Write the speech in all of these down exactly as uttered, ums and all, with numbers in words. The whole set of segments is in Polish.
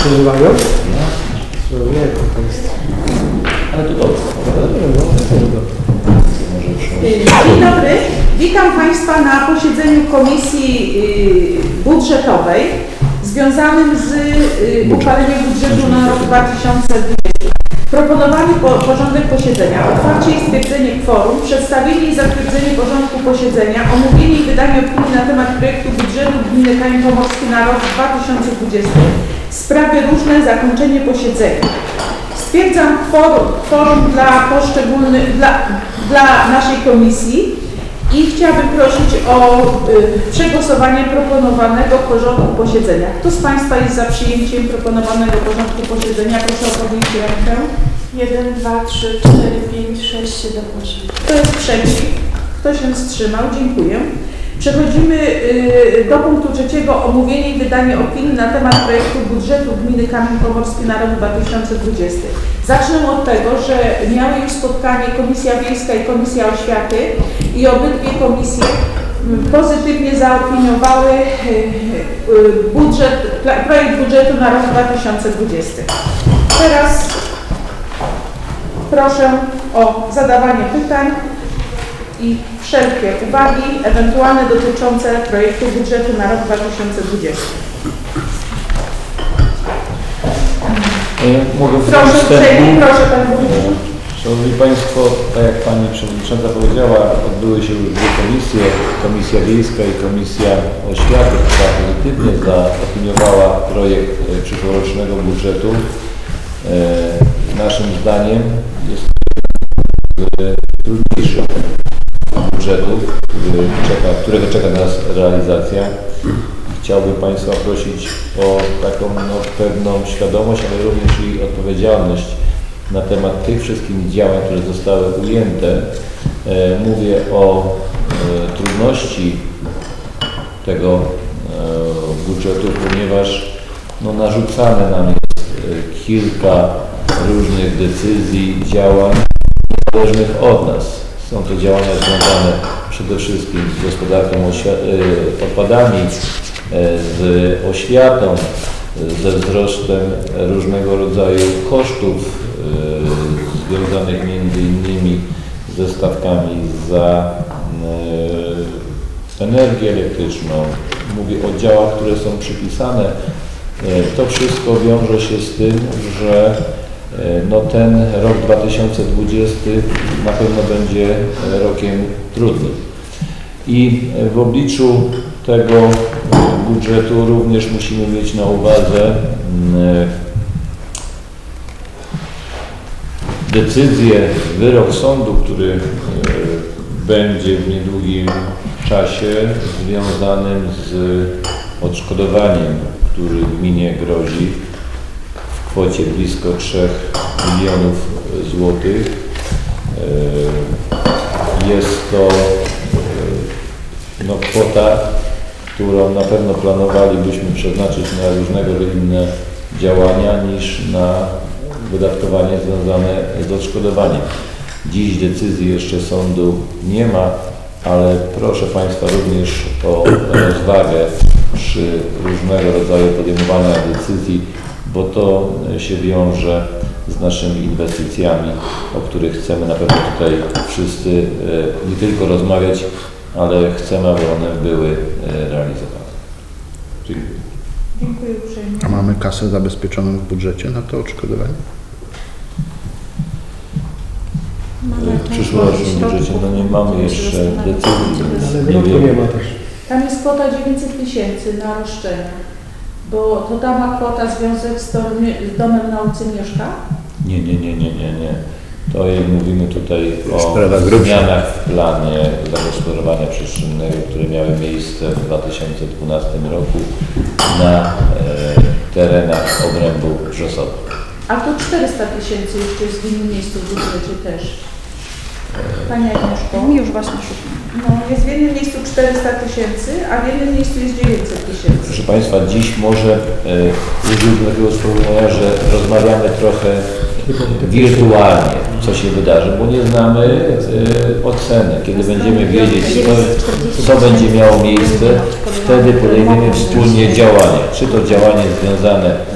Przeżywają? Człowieku, to jest... Ale to dobrze. Dzień dobry. Witam Państwa na posiedzeniu Komisji Budżetowej związanym z uchwaleniem budżetu na rok dwa tysiące dwudziesty. Proponowany po, porządek posiedzenia, otwarcie i stwierdzenie kworum, przedstawienie i zatwierdzenie porządku posiedzenia, omówienie i wydanie opinii na temat projektu budżetu Gminy Kamień Pomorski na rok dwa tysiące dwudziesty. Sprawy różne, zakończenie posiedzenia. Stwierdzam kworum, kworum dla poszczególnych, dla, dla naszej komisji i chciałabym prosić o y, przegłosowanie proponowanego porządku posiedzenia. Kto z Państwa jest za przyjęciem proponowanego porządku posiedzenia? Proszę o podjęcie rękę. jeden, dwa, trzy, cztery, pięć, sześć, siedem, osiem. Kto jest przeciw? Kto się wstrzymał? Dziękuję. Przechodzimy y, do punktu trzeciego. Omówienie i wydanie opinii na temat projektu budżetu Gminy Kamień Pomorski na rok dwa tysiące dwudziesty. Zacznę od tego, że miały już spotkanie Komisja Wiejska i Komisja Oświaty i obydwie komisje pozytywnie zaopiniowały y, y, budżet, projekt budżetu na rok dwa tysiące dwudziesty. Teraz proszę o zadawanie pytań i wszelkie uwagi ewentualne dotyczące projektu budżetu na rok dwa tysiące dwudziesty. Mogę Proszę uprzejmie, proszę Panie Burmistrzu. Szanowni Państwo, tak jak Pani Przewodnicząca powiedziała, odbyły się już dwie komisje, Komisja Wiejska i Komisja Oświaty, która pozytywnie zaopiniowała projekt przyszłorocznego budżetu. Naszym zdaniem jest to trudniejszy budżetu, który czeka, którego czeka nas realizacja. Chciałbym Państwa prosić o taką no, pewną świadomość, ale również i odpowiedzialność na temat tych wszystkich działań, które zostały ujęte. E, mówię o e, trudności tego e, budżetu, ponieważ no, narzucane nam jest e, kilka różnych decyzji, działań niezależnych od nas. Są to działania związane przede wszystkim z gospodarką odpadami, z oświatą, ze wzrostem różnego rodzaju kosztów związanych między innymi ze stawkami za energię elektryczną. Mówię o działach, które są przypisane. To wszystko wiąże się z tym, że no ten rok dwa tysiące dwudziesty na pewno będzie rokiem trudnym. I w obliczu tego budżetu również musimy mieć na uwadze decyzję, wyrok sądu, który będzie w niedługim czasie związanym z odszkodowaniem, który gminie grozi w kwocie blisko trzech milionów złotych. Jest to no, kwota, którą na pewno planowalibyśmy przeznaczyć na różnego inne działania niż na wydatkowanie związane z odszkodowaniem. Dziś decyzji jeszcze sądu nie ma, ale proszę Państwa również o rozwagę przy różnego rodzaju podejmowaniu decyzji, bo to się wiąże z naszymi inwestycjami, o których chcemy na pewno tutaj wszyscy nie tylko rozmawiać, ale chcemy, aby one były realizowane. Dziękuję. Dziękuję uprzejmie. A mamy kasę zabezpieczoną w budżecie na to odszkodowanie? W przyszłorocznym budżecie no nie mamy jeszcze decyzji, Ale więc nie nie wiemy. ma też. Tam jest kwota dziewięćset tysięcy na roszczenia, bo to ta ma kwota związek z, z domem na ulicy Mieszka? Nie, nie, nie, nie, nie, nie. To jak mówimy tutaj o Sprawa grubsza. zmianach w planie zagospodarowania przestrzennego, które miały miejsce w dwa tysiące dwunastym roku na e, terenach obrębu Brzosowa. A to czterysta tysięcy jeszcze jest w innym miejscu w budżecie też. Pani Agnieszko? Już właśnie szukam. No, jest w jednym miejscu czterysta tysięcy, a w jednym miejscu jest dziewięćset tysięcy. Proszę Państwa, dziś może e, użyłbym takiego sformułowania, że rozmawiamy trochę wirtualnie, co się wydarzy, bo nie znamy e, oceny. Kiedy będziemy wiedzieć, co, co będzie miało miejsce, wtedy podejmiemy wspólnie działania. Czy to działanie związane z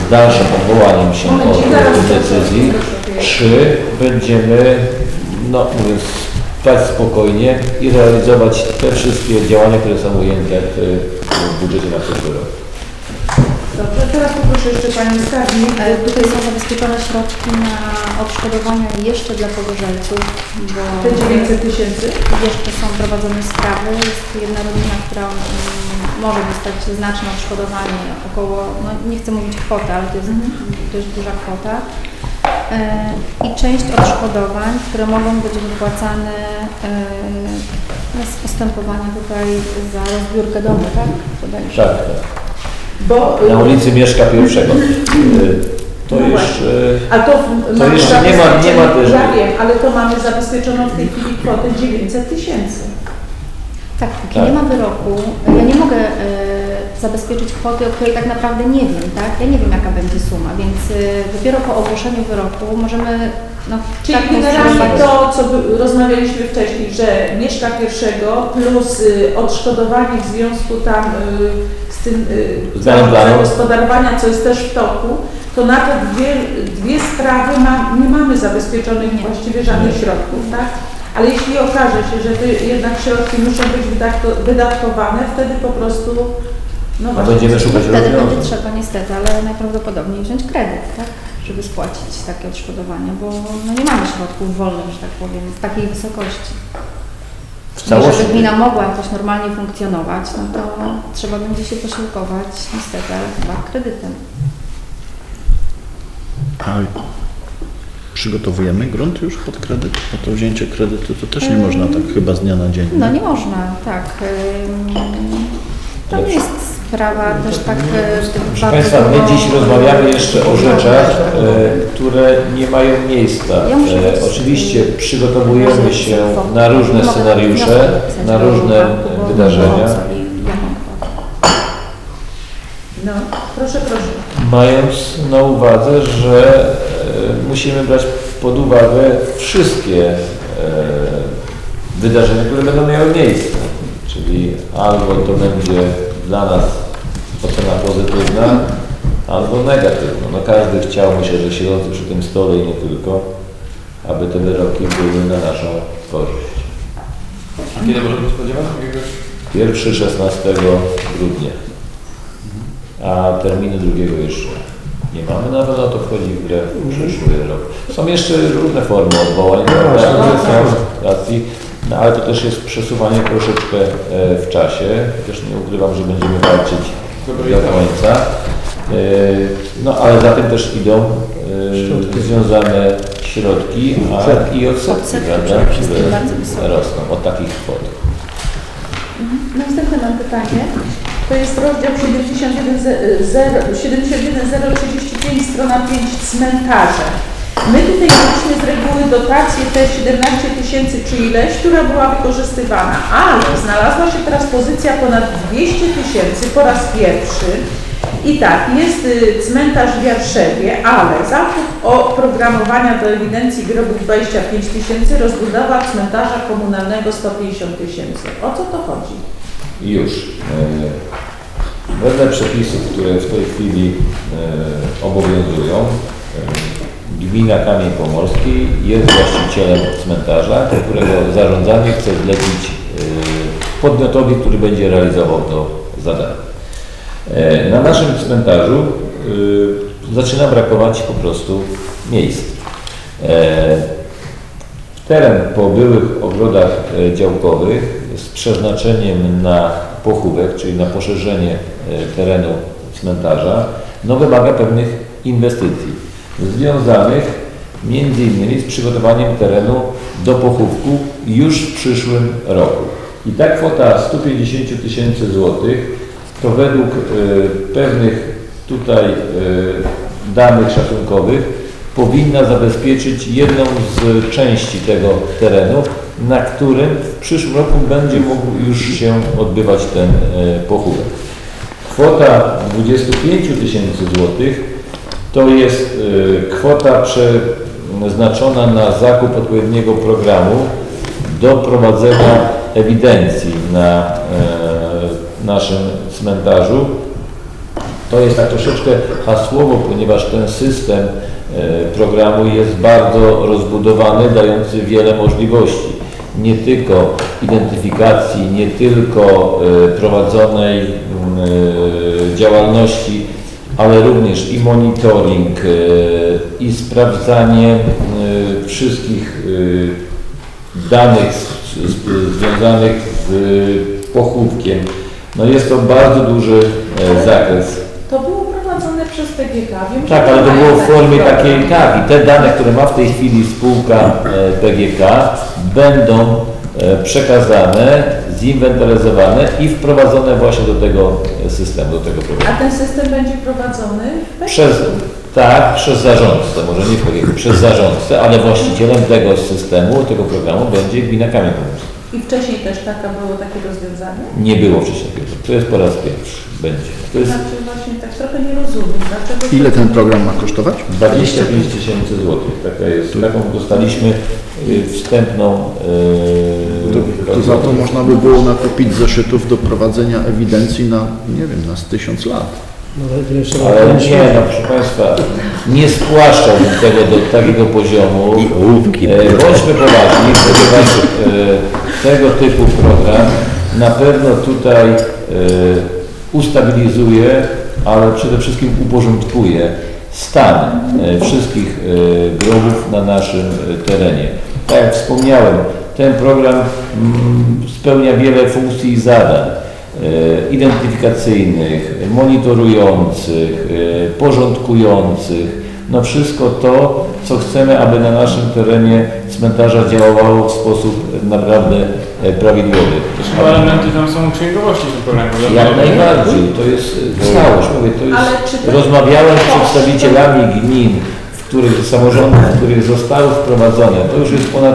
z dalszym odwołaniem się Momencik, od zaraz tej proszę, decyzji, proszę. czy będziemy, no mówiąc, spać spokojnie i realizować te wszystkie działania, które są ujęte w, w budżecie na przyszły rok. Dobrze, teraz poproszę jeszcze Pani Skarbnik. E, Tutaj są zabezpieczone środki na odszkodowania jeszcze dla pogorzelców, bo Te dziewięćset tysięcy. jeszcze są prowadzone sprawy. Jest jedna rodzina, która mm, może dostać znaczne odszkodowanie, około, no nie chcę mówić kwotę, ale to jest dość duża kwota. E, I część odszkodowań, które mogą być wypłacane e, z postępowania tutaj za rozbiórkę domu, tak? Bodajże. Tak, tak. Bo, Na ulicy Mieszka pierwszego. To No już... właśnie. e, A to, To mamy jeszcze nie ma- nie ma zabezpieczone- też- Ja wiem, ale to mamy zabezpieczoną w tej chwili kwotę dziewięćset tysięcy. Tak, póki Tak. nie ma wyroku, ja nie mogę e, zabezpieczyć kwoty, o której tak naprawdę nie wiem, tak? Ja nie wiem, jaka będzie suma, więc e, dopiero po ogłoszeniu wyroku możemy, no, Czyli tak generalnie konstruować- to, co by- rozmawialiśmy wcześniej, że Mieszka pierwszego plus y, odszkodowanie w związku tam y, z tym y, Zmianą planu. zagospodarowania, co jest też w toku, to na te dwie, dwie sprawy ma, nie mamy zabezpieczonych Nie. właściwie żadnych Nie. środków, tak? Ale jeśli okaże się, że te jednak środki muszą być wydatko, wydatkowane, wtedy po prostu no A właśnie, będziemy szukać Wtedy będzie rozwiązań. trzeba niestety, ale najprawdopodobniej wziąć kredyt, tak? Żeby spłacić takie odszkodowania, bo no, nie mamy środków wolnych, że tak powiem, w takiej wysokości. W I całości. żeby gmina mogła jakoś normalnie funkcjonować, no to trzeba będzie się posiłkować niestety, ale chyba kredytem. A przygotowujemy grunt już pod kredyt? Bo to wzięcie kredytu to też nie Ym. można tak chyba z dnia na dzień. No nie? nie można, tak. Ym, To nie jest sprawa też tak e, w tym Proszę Państwa, my dziś rozmawiamy jeszcze o rzeczach, e, które nie mają miejsca. Ja muszę E, być- oczywiście przygotowujemy Może się kwotę. na różne Mogę scenariusze, wniosek napisać na do różne banku, bo wydarzenia, nie wiem, i jaką kwotę. No, proszę, proszę. mając na uwadze, że e, musimy brać pod uwagę wszystkie e, wydarzenia, które będą miały miejsce. Czyli albo to będzie dla nas ocena pozytywna, albo negatywna. No każdy chciał, myślę, że siedzący przy tym stole i nie tylko, aby te wyroki były na naszą korzyść. A kiedy możemy spodziewać jakiegoś? Pierwszy szesnastego grudnia, a terminu drugiego jeszcze nie mamy. Na pewno to wchodzi w grę w przyszły rok. Są jeszcze różne formy odwołań, prawda, są racji, no, ale to też jest przesuwanie troszeczkę e, w czasie. Też nie ukrywam, że będziemy walczyć do końca. E, no ale za tym też idą e, związane środki, a i odsetki, Odsetki prawda, przede wszystkim które bardzo wysokie. rosną od takich kwot. Następne mam pytanie. To jest rozdział siedemdziesiąt jeden zero trzydzieści pięć, strona pięć, cmentarze. My tutaj mieliśmy z reguły dotację te siedemnaście tysięcy czy ileś, która była wykorzystywana, ale znalazła się teraz pozycja ponad dwieście tysięcy po raz pierwszy. I tak, jest y, cmentarz w Jarszewie, ale zakup oprogramowania do ewidencji grobów dwadzieścia pięć tysięcy, rozbudowa cmentarza komunalnego sto pięćdziesiąt tysięcy. O co to chodzi? Już. E, Wedle przepisów, które w tej chwili e, obowiązują, e, gmina Kamień Pomorski jest właścicielem cmentarza, którego zarządzanie chce zlecić e, podmiotowi, który będzie realizował to zadanie. E, na naszym cmentarzu e, zaczyna brakować po prostu miejsc. E, Teren po byłych ogrodach e, działkowych z przeznaczeniem na pochówek, czyli na poszerzenie e, terenu cmentarza, no wymaga pewnych inwestycji związanych między innymi z przygotowaniem terenu do pochówku już w przyszłym roku. I ta kwota sto pięćdziesiąt tysięcy złotych to według e, pewnych tutaj e, danych szacunkowych powinna zabezpieczyć jedną z części tego terenu, na którym w przyszłym roku będzie mógł już się odbywać ten e, pochówek. Kwota dwadzieścia pięć tysięcy złotych to jest e, kwota przeznaczona na zakup odpowiedniego programu do prowadzenia ewidencji na e, naszym cmentarzu To jest tak troszeczkę hasłowo, ponieważ ten system programu jest bardzo rozbudowany, dający wiele możliwości. Nie tylko identyfikacji, nie tylko prowadzonej działalności, ale również i monitoring, i sprawdzanie wszystkich danych związanych z pochówkiem. No jest to bardzo duży zakres. To było prowadzone przez P G K. Wiem, tak, ale to było w formie takiej, tak, i te dane, które ma w tej chwili spółka P G K, będą przekazane, zinwentaryzowane i wprowadzone właśnie do tego systemu, do tego programu. A ten system będzie prowadzony w P G K? Przez, tak, przez zarządcę, może nie w P G K, przez zarządcę, ale właścicielem tego systemu, tego programu będzie gmina Kamień Pomorski. I wcześniej też taka było takie rozwiązanie? Nie było wcześniej. To jest po raz pierwszy. Będzie. To jest Znaczy właśnie tak trochę nie rozumiem. Dlaczego Ile ten program ma kosztować? dwadzieścia pięć tysięcy złotych. Taka jest. Taką dostaliśmy y, wstępną. Yy, To za to można by było nakupić zeszytów do prowadzenia ewidencji na, nie wiem, na z tysiąc lat. No, jeszcze ale nie, no proszę Państwa, nie spłaszczałbym tego do takiego poziomu. I ołówki. E, bądźmy poważni, ponieważ e, tego typu program na pewno tutaj e, ustabilizuje, ale przede wszystkim uporządkuje stan e, wszystkich e, grobów na naszym e, terenie. Tak jak wspomniałem, ten program mm, spełnia wiele funkcji i zadań e, identyfikacyjnych, monitorujących, e, porządkujących. No wszystko to, co chcemy, aby na naszym terenie cmentarza działało w sposób naprawdę e, prawidłowy. Też chyba elementy tam są księgowości w tym programie. Jak najbardziej, to jest całość. Mówię, to Ale jest, czy to- rozmawiałem z przedstawicielami gmin, w których samorządów, w których zostały wprowadzone. To już jest ponad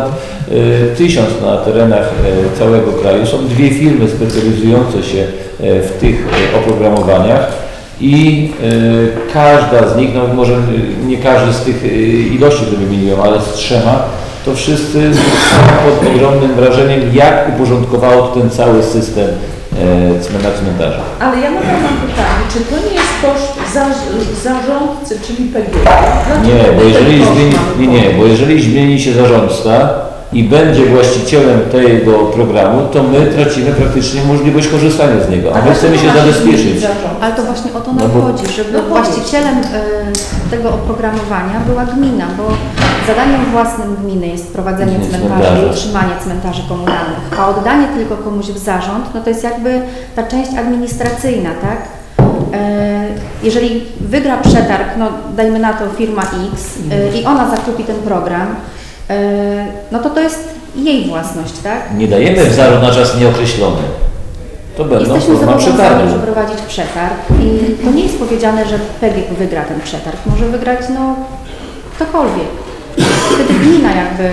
e, tysiąc na terenach e, całego kraju. Są dwie firmy specjalizujące się e, w tych e, oprogramowaniach. I y, każda z nich, no może nie każdy z tych y, ilości, które wymieniłem, ale z trzema, to wszyscy są pod ogromnym wrażeniem, jak uporządkowało ten cały system y, cmentarza cmentarza. Ale ja nadal mam pytanie, czy to nie jest koszt za, zarządcy, czyli P G K? Dlaczego Nie, bo ten jeżeli koszt zmieni, mamy nie, nie, bo jeżeli zmieni się zarządca i będzie właścicielem tego programu, to my tracimy praktycznie możliwość korzystania z niego, a my chcemy się zabezpieczyć. Ale to właśnie o to No nam bo- chodzi, żeby No powiedz. właścicielem y, tego oprogramowania była gmina, bo zadaniem własnym gminy jest prowadzenie Nie, cmentarzy cmentarza. i utrzymanie cmentarzy komunalnych, a oddanie tylko komuś w zarząd, no to jest jakby ta część administracyjna, tak? Y, Jeżeli wygra przetarg, no dajmy na to firma X y, i ona zakupi ten program, y, no to to jest jej własność, tak? Nie dajemy w zarząd na czas nieokreślony. To będą Jesteśmy forma zobowiązani przetargu. przeprowadzić przetarg i to nie jest powiedziane, że P G K wygra ten przetarg. Może wygrać no ktokolwiek. Wtedy gmina jakby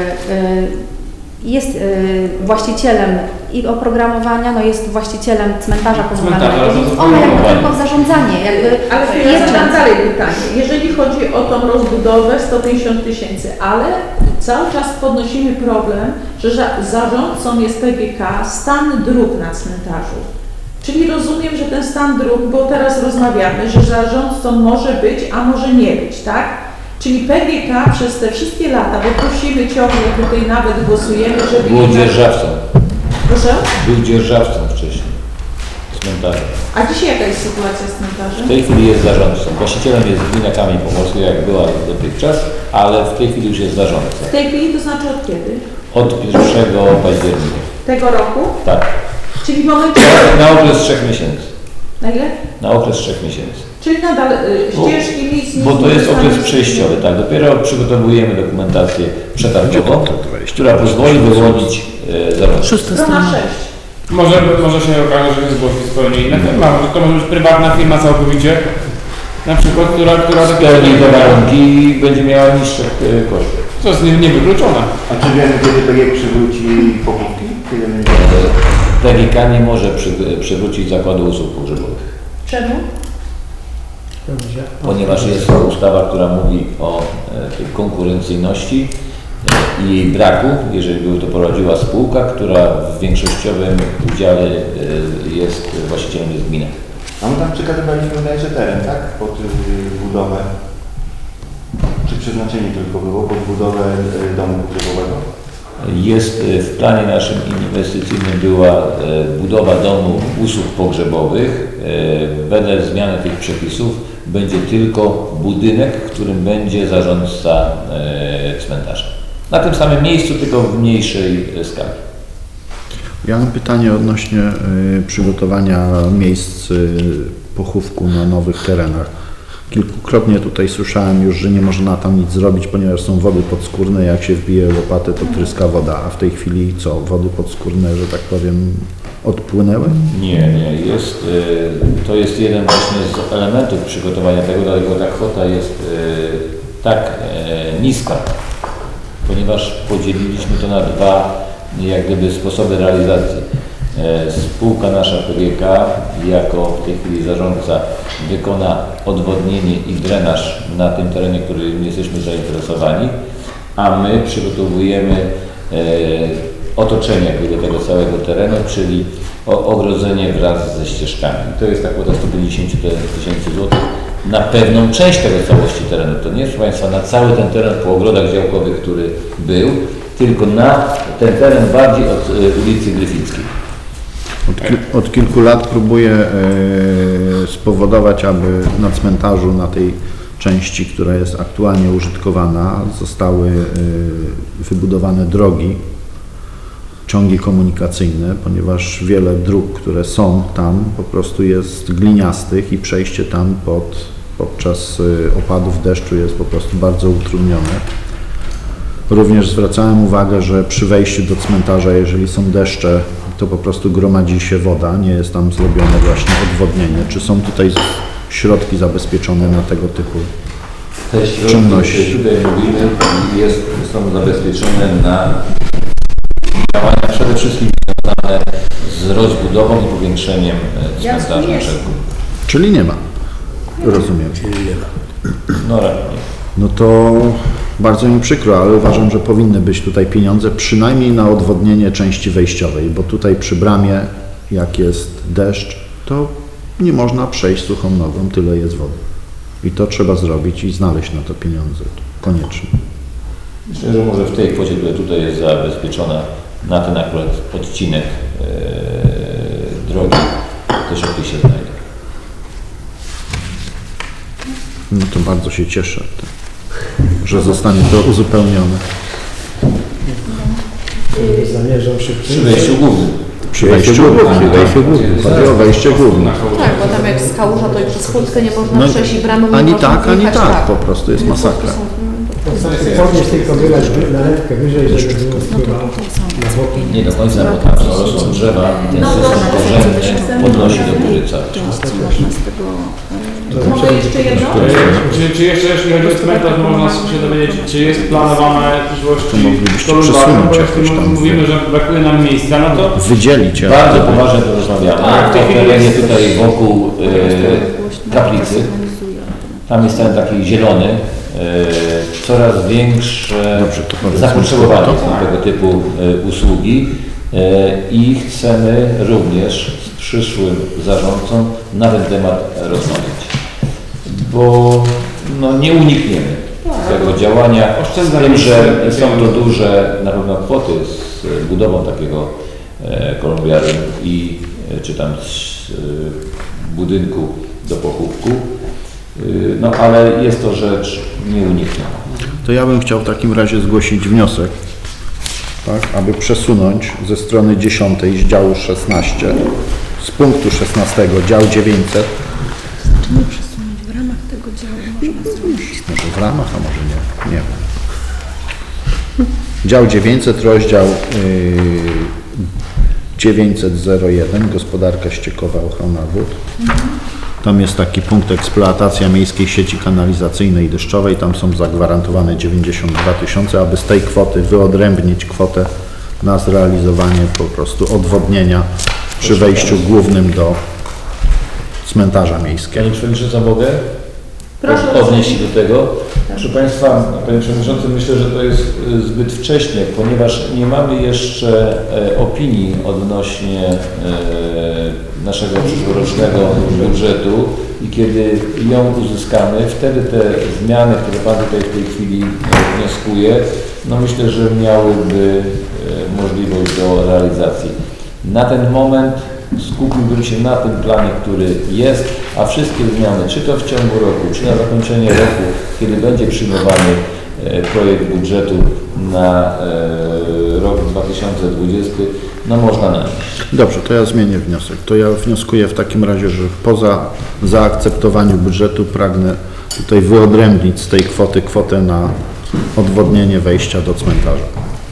y, jest y, właścicielem i oprogramowania, no jest właścicielem cmentarza komunalnego, Cmentarza, więc to ona jakby oprogramowanie. tylko w zarządzanie, jakby Ale to ja pieczęć. zadam dalej pytanie. Jeżeli chodzi o tą rozbudowę sto pięćdziesiąt tysięcy, ale cały czas podnosimy problem, że za- zarządcą jest P G K stan dróg na cmentarzu. Czyli rozumiem, że ten stan dróg, bo teraz rozmawiamy, że zarządcą może być, a może nie być, tak? Czyli P G K przez te wszystkie lata, bo prosimy ciągle, tutaj nawet głosujemy, żeby... Był dzierżawcą. Proszę? Był dzierżawcą wcześniej cmentarza. A dzisiaj jaka jest sytuacja z W cmentarzem? tej chwili jest zarządcą. Właścicielem jest gmina Kamień Pomorski, jak była dotychczas, ale w tej chwili już jest zarządca. W tej chwili to znaczy od kiedy? Od pierwszego października. Tego roku? Tak. Czyli w momencie... Na okres trzech miesięcy. Na ile? Na okres trzech miesięcy. Czyli nadal y, Bo- ścieżki, nic, nic Bo to nie jest zostanie- okres przejściowy, tak. Dopiero przygotowujemy dokumentację przetargową, To dwadzieścia. która pozwoli wyłonić e, zarządcę. Szósta Strona strona. sześć. Może, może się okaże, że zgłosi zupełnie inna firma. Może to może być prywatna firma całkowicie, na przykład, która, która Spełni te warunki i będzie miała niższe e, koszty. To jest nie- niewykluczone. A czy wiemy, kiedy P G K przywróci pochówki? Kiedy będzie? P G K nie może przy, przywrócić zakładu usług pogrzebowych, Czemu? Dobrze. ponieważ jest to ustawa, która mówi o e, tej konkurencyjności e, i braku, jeżeli by to prowadziła spółka, która w większościowym udziale e, jest właścicielem jest gmina. A my tam przekazywaliśmy bodajże teren, tak? Pod y, budowę. Czy przeznaczenie tylko było pod budowę y, domu pogrzebowego? Jest e, w planie naszym inwestycyjnym była e, budowa domu usług pogrzebowych. E, Wedle zmiany tych przepisów będzie tylko budynek, w którym będzie zarządca e, cmentarza. Na tym samym miejscu, tylko w mniejszej e, skali. Ja mam pytanie odnośnie y, przygotowania miejsc y, pochówku na nowych terenach. Kilkukrotnie tutaj słyszałem już, że nie można tam nic zrobić, ponieważ są wody podskórne, jak się wbije łopatę, to tryska woda, a w tej chwili co, wody podskórne, że tak powiem, odpłynęły? Nie, nie, jest, e, to jest jeden właśnie z elementów przygotowania tego, dlatego ta kwota jest e, tak e, niska, ponieważ podzieliliśmy to na dwa jak gdyby sposoby realizacji. E, Spółka nasza P G K jako w tej chwili zarządca wykona odwodnienie i drenaż na tym terenie, którym jesteśmy zainteresowani, a my przygotowujemy e, otoczenie jakby do tego całego terenu, czyli o, ogrodzenie wraz ze ścieżkami. To jest ta kwota sto pięćdziesiąt tysięcy złotych na pewną część tego całości terenu. To nie, proszę Państwa, na cały ten teren po ogrodach działkowych, który był, tylko na ten teren bardziej od y, ulicy Gryfickiej. Od, kil, od kilku lat próbuję e, spowodować, aby na cmentarzu, na tej części, która jest aktualnie użytkowana, zostały e, wybudowane drogi, ciągi komunikacyjne, ponieważ wiele dróg, które są tam, po prostu jest gliniastych i przejście tam pod, podczas e, opadów deszczu jest po prostu bardzo utrudnione. Również zwracałem uwagę, że przy wejściu do cmentarza, jeżeli są deszcze, to po prostu gromadzi się woda, nie jest tam zrobione właśnie odwodnienie. Czy są tutaj środki zabezpieczone na tego typu Te środki, czynności? które tutaj mówimy, jest, są zabezpieczone na działania przede wszystkim związane z rozbudową i powiększeniem e, cmentarza naszego. Czyli nie ma, rozumiem. No raczej nie. No to bardzo mi przykro, ale uważam, że powinny być tutaj pieniądze przynajmniej na odwodnienie części wejściowej, bo tutaj przy bramie, jak jest deszcz, to nie można przejść suchą nogą, tyle jest wody. I to trzeba zrobić i znaleźć na to pieniądze, koniecznie. Myślę, że może w tej kwocie, która tutaj jest zabezpieczona na ten akurat odcinek e, drogi, te środki się znajdą. No to bardzo się cieszę, że zostanie to uzupełnione. Zamierzam się Przy wejściu głównym. Przy wejściu głównym, wejściu głównym. Chodzi o wejście główne. Tak, bo tam jak z Kałuża to i przez Chłódkę nie można No, przejść i bramą nie ani można tak, ani wyjechać, tak, po prostu jest masakra. podnieść tylko wylać naletkę wyżej, żeby było wpływa na boki. Nie do końca, bo tam no, rosną drzewa, ten system korzenny podnosi do góry cały czas. Mogę jeszcze jedno? Czy, czy jeszcze, jeśli chodzi o cmentarz, można się dowiedzieć, czy jest planowana jakiś To moglibyście kolumbarka, przesunąć bo jakoś jeśli tam. mówimy, że brakuje nam miejsca, no to Wydzielić. ale- Bardzo poważnie to rozmawiamy. Tak, W tej terenie tutaj wokół e, kaplicy, tam jest ten taki zielony, e, coraz większe Dobrze, to powiedzmy zapotrzebowanie to. na tego typu e, usługi e, i chcemy również z przyszłym zarządcą na ten temat rozmawiać, bo no, nie unikniemy tego działania, z tym, że są to duże na pewno kwoty z budową takiego e, kolumbiarium i e, czy tam z, e, budynku do pochówku, e, no ale jest to rzecz nieunikniona. To ja bym chciał w takim razie zgłosić wniosek, tak, aby przesunąć ze strony dziesiątej z działu szesnaście, z punktu szesnastego, dział dziewięćset. Czy nie przesunąć w ramach tego działu można zrobić? Może w ramach, a może nie, nie wiem. Dział dziewięćset, rozdział yy, dziewięćset zero jeden, gospodarka ściekowa, ochrona wód. Tam jest taki punkt eksploatacja miejskiej sieci kanalizacyjnej i deszczowej, tam są zagwarantowane dziewięćdziesiąt dwa tysiące, aby z tej kwoty wyodrębnić kwotę na zrealizowanie po prostu odwodnienia przy wejściu głównym do cmentarza miejskiego. Panie Przewodniczący, mogę Proszę odnieść się do tego, Proszę Państwa, Panie Przewodniczący, myślę, że to jest y, zbyt wcześnie, ponieważ nie mamy jeszcze e, opinii odnośnie e, naszego przyszłorocznego budżetu i kiedy ją uzyskamy, wtedy te zmiany, które Pan tutaj w tej chwili e, wnioskuje, no myślę, że miałyby e, możliwość do realizacji. Na ten moment skupiłbym się na tym planie, który jest, a wszystkie zmiany, czy to w ciągu roku, czy na zakończenie roku, kiedy będzie przyjmowany e, projekt budżetu na e, rok dwa tysiące dwudziesty, no można nanieść. Dobrze, to ja zmienię wniosek. To ja wnioskuję w takim razie, że poza zaakceptowaniem budżetu pragnę tutaj wyodrębnić z tej kwoty kwotę na odwodnienie wejścia do cmentarza.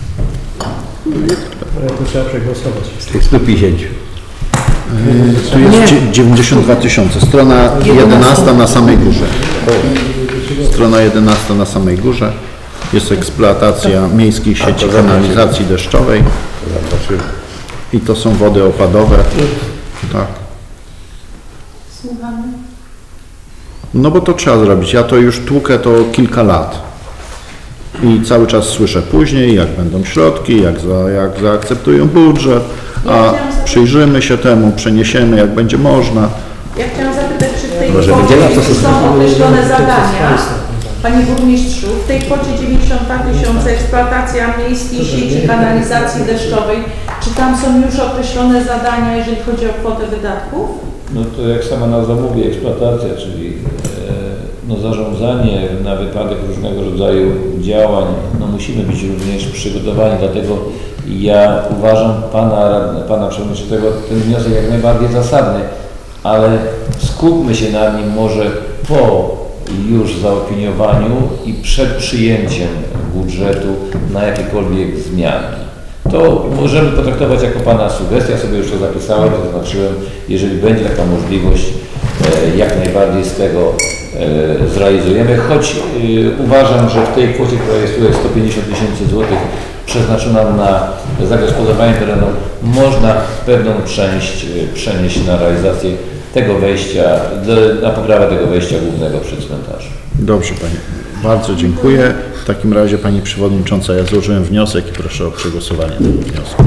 Ale to trzeba przegłosować. Z tych stu pięćdziesięciu. Yy, tu jest dzie- dziewięćdziesiąt dwa tysiące. Strona jedenasta na samej górze. Strona jedenasta na samej górze. Jest eksploatacja miejskiej sieci kanalizacji deszczowej. I to są wody opadowe. Tak. Słuchamy. No bo to trzeba zrobić. Ja to już tłukę to kilka lat. I cały czas słyszę później, jak będą środki, jak, za, jak zaakceptują budżet, a przyjrzymy się temu, przeniesiemy, jak będzie można. Ja chciałam zapytać, czy w tej Może kwocie będzie na to są określone zadania, Panie Burmistrzu, w tej kwocie dziewięćdziesiąt dwa tysiące eksploatacja miejskiej sieci kanalizacji deszczowej, czy tam są już określone zadania, jeżeli chodzi o kwotę wydatków? No to jak sama nazwa mówi, eksploatacja, czyli e, no zarządzanie na wypadek różnego rodzaju działań, no musimy być również przygotowani, dlatego ja uważam Pana, Pana Przewodniczącego ten wniosek jak najbardziej zasadny, ale skupmy się na nim może po już zaopiniowaniu i przed przyjęciem budżetu na jakiekolwiek zmiany. To możemy potraktować jako Pana sugestia, ja sobie już to zapisałem, to zaznaczyłem, jeżeli będzie taka możliwość, e, jak najbardziej z tego e, zrealizujemy, choć e, uważam, że w tej kwocie, która jest tutaj sto pięćdziesiąt tysięcy złotych przeznaczona na zagospodarowanie terenu, można pewną część e, przenieść na realizację tego wejścia, na poprawę tego wejścia głównego przy cmentarzu. Dobrze Pani, bardzo dziękuję. W takim razie Pani Przewodnicząca, ja złożyłem wniosek i proszę o przegłosowanie tego wniosku.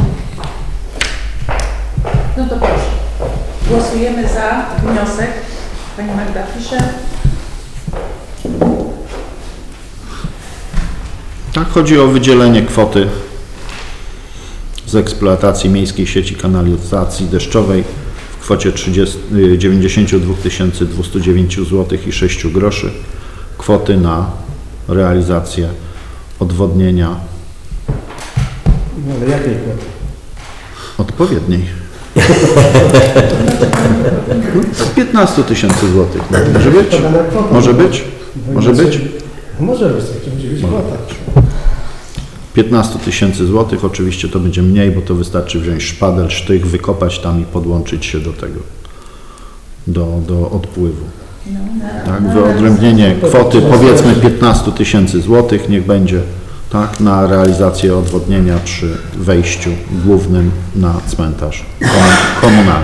No to proszę. Głosujemy za wniosek. Pani Magda Fischer. Tak, chodzi o wydzielenie kwoty z eksploatacji miejskiej sieci kanalizacji deszczowej w kwocie dziewięćdziesiąt dwa tysiące dwieście dziewięć złotych i sześć groszy. Kwoty na realizację odwodnienia No ale jakiej kwoty? odpowiedniej. piętnaście tysięcy złotych. Może być? Może być? Może być? Może być, to musi być kwota. piętnaście tysięcy złotych, oczywiście to będzie mniej, bo to wystarczy wziąć szpadel, sztych, wykopać tam i podłączyć się do tego, do, do odpływu. No, na, Tak, na wyodrębnienie kwoty powiedzmy piętnaście tysięcy złotych, niech będzie tak, na realizację odwodnienia przy wejściu głównym na cmentarz komunalny.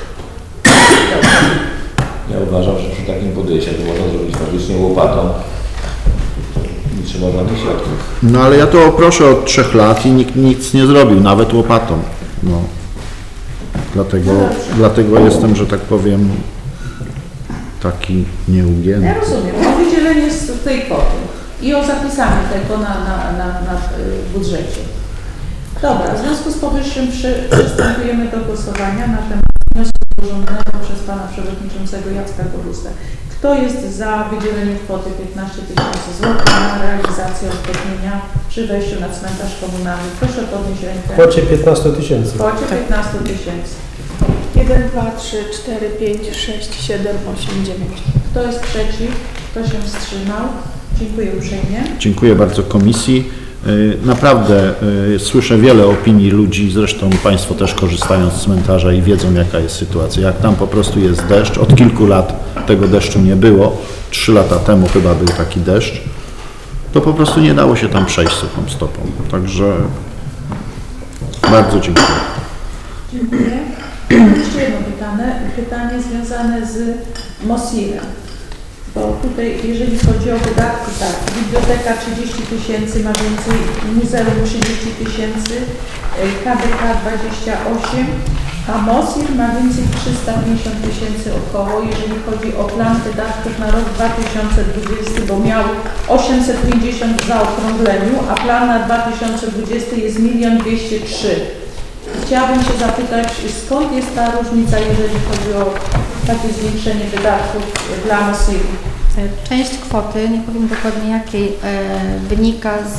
Ja uważam, że przy takim podejściu to można zrobić faktycznie łopatą. Nie trzeba żadnych środków. No ale ja to proszę od trzech lat i nikt nic nie zrobił, nawet łopatą. No. Dlatego, dlatego jestem, że tak powiem, taki nieugięty. Ja rozumiem. O wydzielenie z tej kwoty i o zapisaniu tego na, na, na, na budżecie. Dobra, w związku z powyższym przy, przystępujemy do głosowania na temat wniosku złożonego przez Pana Przewodniczącego Jacka Gorustę. Kto jest za wydzieleniem kwoty piętnaście tysięcy złotych na realizację odwodnienia przy wejściu na cmentarz komunalny? Proszę podnieść rękę. W kwocie piętnaście tysięcy. W kwocie piętnaście tysięcy. jeden, dwa, trzy, cztery, pięć, sześć, siedem, osiem, dziewięć. Kto jest przeciw? Kto się wstrzymał? Dziękuję uprzejmie. Dziękuję bardzo komisji. Y, Naprawdę y, słyszę wiele opinii ludzi, zresztą Państwo też korzystają z cmentarza i wiedzą, jaka jest sytuacja. Jak tam po prostu jest deszcz, od kilku lat tego deszczu nie było, trzy lata temu chyba był taki deszcz, to po prostu nie dało się tam przejść suchą stopą. Także bardzo dziękuję. Dziękuję. Jeszcze jedno pytanie, pytanie związane z Mosirem. Bo tutaj, jeżeli chodzi o wydatki, tak, biblioteka trzydzieści tysięcy, ma więcej, muzeum trzydzieści tysięcy, K D K dwadzieścia osiem, a MOSIR ma więcej trzysta pięćdziesiąt tysięcy około, jeżeli chodzi o plan wydatków na rok dwa tysiące dwudziesty, bo miał osiemset pięćdziesiąt w zaokrągleniu, a plan na dwa tysiące dwudziesty jest milion dwieście trzy. Chciałabym się zapytać, skąd jest ta różnica, jeżeli chodzi o takie zwiększenie wydatków dla MOSIR-u? Część kwoty, nie powiem dokładnie jakiej, e, wynika z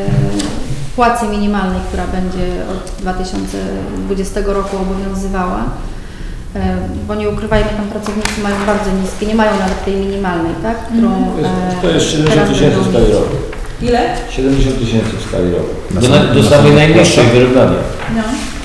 płacy minimalnej, która będzie od dwa tysiące dwudziestego roku obowiązywała, e, bo nie ukrywajmy, tam pracownicy mają bardzo niskie, nie mają nawet tej minimalnej, tak? Którą, To jest siedemdziesiąt tysięcy w skali roku. Ile? siedemdziesiąt tysięcy w skali roku. Na Do, sam- na, do na samej samym najniższej wyrównania. No.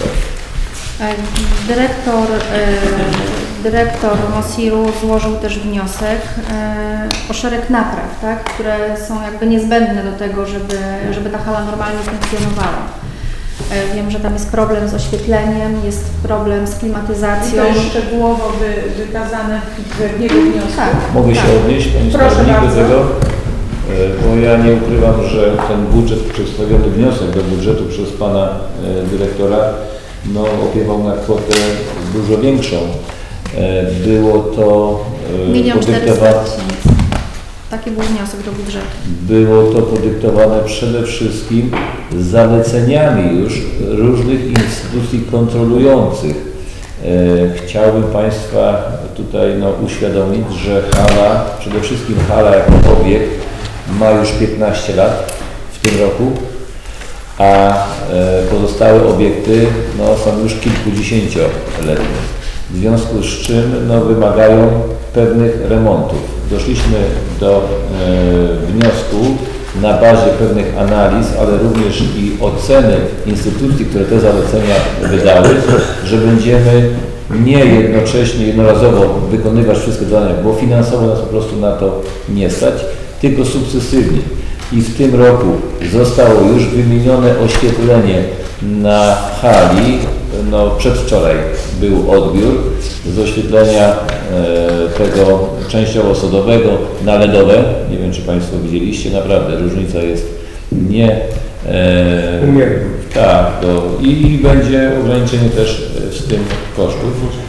E, Dyrektor, e, dyrektor MOSIR-u złożył też wniosek e, o szereg napraw, tak, które są jakby niezbędne do tego, żeby, żeby ta hala normalnie funkcjonowała. E, wiem, że tam jest problem z oświetleniem, jest problem z I klimatyzacją. to jest szczegółowo wy, wykazane w jego wniosku. Tak, Mogę tak. się odnieść, Pani Proszę Skarbnik, do bardzo. tego? E, Bo ja nie ukrywam, że ten budżet, przedstawiony wniosek do budżetu przez Pana e, Dyrektora, no opiewał na kwotę dużo większą. E, Było to e, Milion czterysta podyktowane, tysięcy. Taki był wniosek do budżetu. było to podyktowane przede wszystkim zaleceniami już różnych instytucji kontrolujących. E, Chciałbym Państwa tutaj no, uświadomić, że hala, przede wszystkim hala jako obiekt ma już piętnaście lat w tym roku, a e, pozostałe obiekty no, są już kilkudziesięcioletnie. W związku z czym no, wymagają pewnych remontów. Doszliśmy do e, wniosku na bazie pewnych analiz, ale również i oceny instytucji, które te zalecenia wydały, że będziemy nie jednocześnie, jednorazowo wykonywać wszystkie zadania, bo finansowo nas po prostu na to nie stać, tylko sukcesywnie. I w tym roku zostało już wymienione oświetlenie na hali. No, przedwczoraj był odbiór z oświetlenia e, tego częściowo sodowego na L E D owe. Nie wiem, czy Państwo widzieliście, naprawdę różnica jest nie... E, Umierna. tak, to, i będzie ograniczenie też z tym kosztów.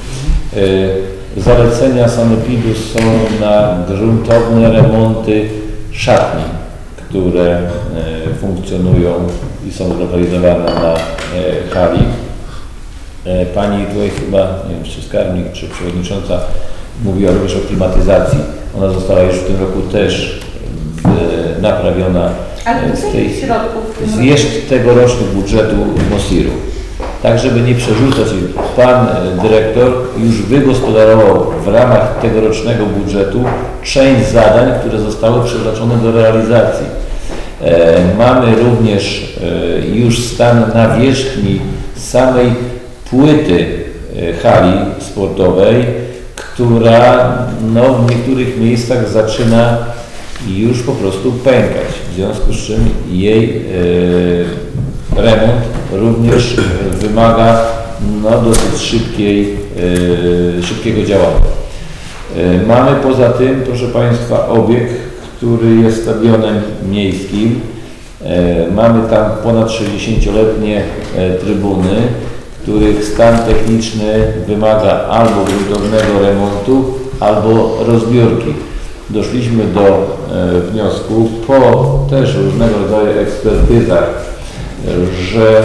E, zalecenia sanepidu są na gruntowne remonty szatni, które e, funkcjonują i są zlokalizowane na e, hali. E, Pani tutaj chyba, nie wiem, czy skarbnik, czy przewodnicząca mówiła również o klimatyzacji. Ona została już w tym roku też w, naprawiona Ale e, to z z tej jakich środków? z jeszcze tegorocznych budżetu MOSIR-u. Tak, żeby nie przerzucać, Pan e, Dyrektor już wygospodarował w ramach tegorocznego budżetu część zadań, które zostały przeznaczone do realizacji. E, mamy również e, już stan nawierzchni samej płyty e, hali sportowej, która no, w niektórych miejscach zaczyna już po prostu pękać, w związku z czym jej e, remont również wymaga no, dosyć szybkiej, e, szybkiego działania. E, mamy poza tym, proszę Państwa, obiekt, który jest stadionem miejskim. E, mamy tam ponad sześćdziesięcioletnie e, trybuny, których stan techniczny wymaga albo gruntownego remontu, albo rozbiórki. Doszliśmy do e, wniosku po też różnego rodzaju ekspertyzach, że